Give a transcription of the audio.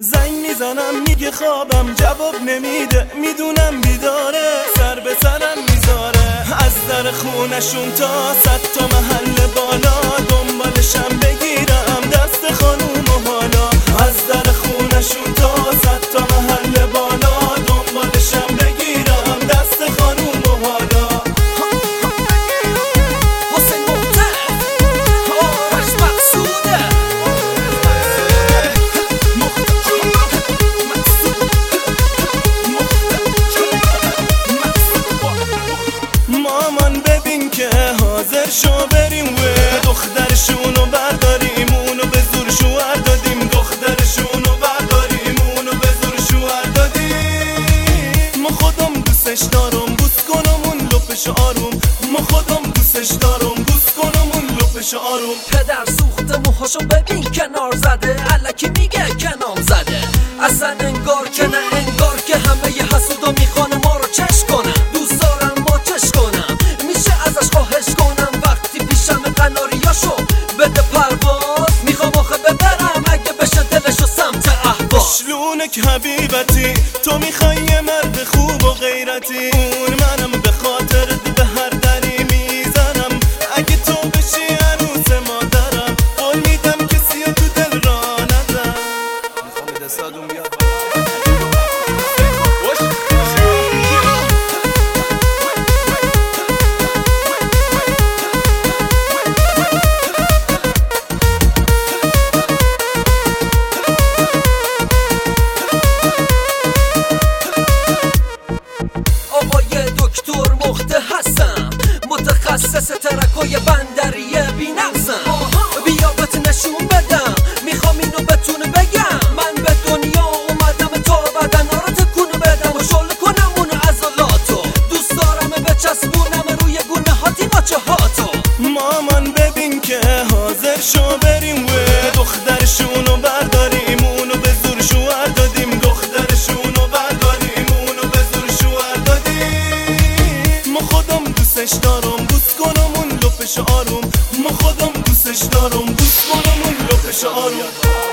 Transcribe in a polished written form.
زنگ میزنم میگه خوابم، جواب نمیده، میدونم بیداره، سر به سرم میذاره. از در خونشون تا 100 تا محل بالا دنبالشم بگیرم دست خانوم و حالا. از در خونشون تا 100 تا محل بالا دنبالشم بگیرم دست خانوم و حالا. حسین محتر آرش مقصوده مامان ببین که حاضر شو بریم و دخترشونو برداریم، اونو به زور شوهر دادیم. دخترشونو برداریم، اونو به زور شوهر دادیم. ما خودم دوستش دارم، بوس کنم اون لپش آروم. ما خودم دوستش دارم، بوس کنم اون لپش آروم. پدر سوخته موهاشو ببین کنار زده، الکی میگه کنام زده. اصلا انگار که نه انگار که همه ی حسودا میخوان ما رو چش کنن. دوست دارم ما چش کنم، میشه ازش خواهش کنم وقتی پیشم قناریاشو بده پرواز. میخوام آخه ببرم اگه بشه دلشو سمت اهواز. شلونک حبیبتی، تو میخوای یه مرد خوب و غیرتی. اون منم به خاطرت به هر دری میزنم. اگه تو بشی عروس مادرم، قول میدم کسی تو دل را ندم. میخوام دستادون بیاد متخصص ترکای بندریه بی نقصم. بیا بهت نشون بدم، میخوام اینو بتونه بگم. من به دنیا اومدم تا بدنا رو تکون بدم و شل کنم اون عضلاتو. دوست دارم بچسبونم روی گونه هاتی ماچه هاتو. مامان ببین که حاضر شو بریم و دخترشونو برداریم، اونو به زور شوهر دادیم. دخترشونو برداریم، اونو به زور شوهر دادیم. ما خودم دوستش دارم، بوس کنم اون لپش آروم. ما خودم دوستش دارم، بوس کنم اون لپش آروم.